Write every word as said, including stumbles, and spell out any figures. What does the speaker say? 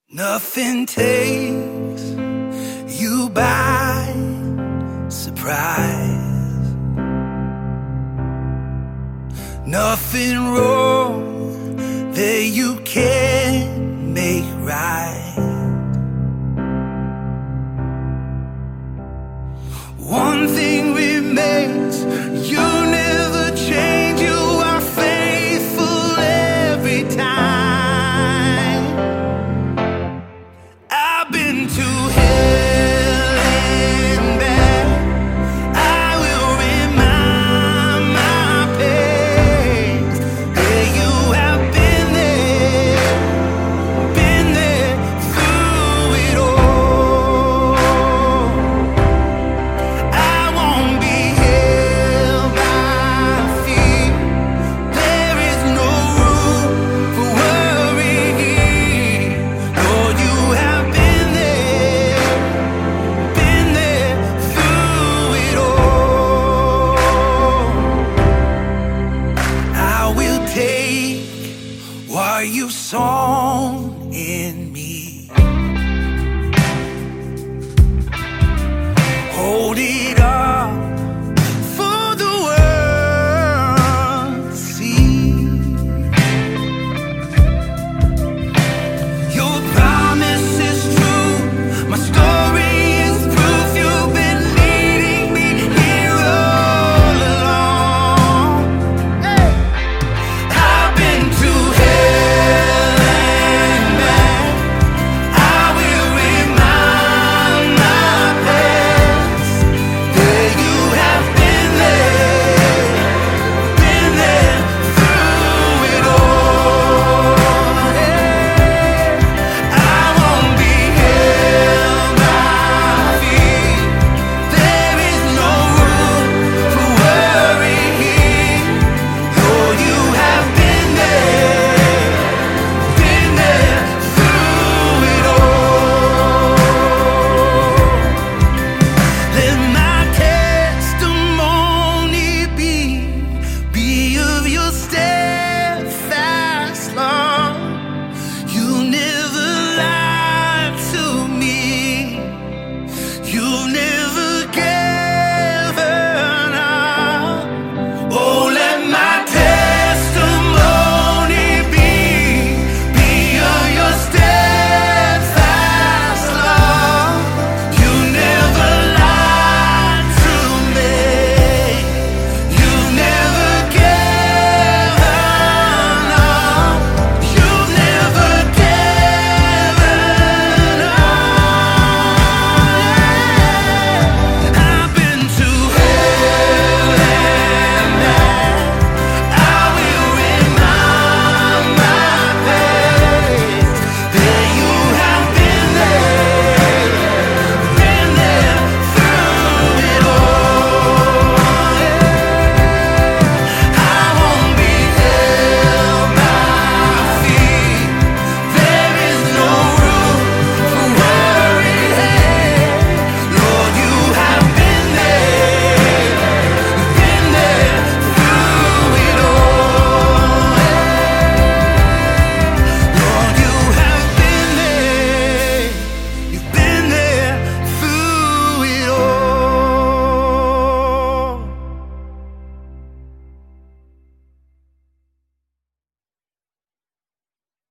Nothing takes you by surprise. Nothing wrong that you can't make right. One thing remains, you never change. You are faithful every time. I've been to hell and back. I will remind my past. Yeah, you have been there, been there through it all. I won't be held by fear. There is no room for worry here. Lord, you have been there, been there through it all. I will take what you've sown in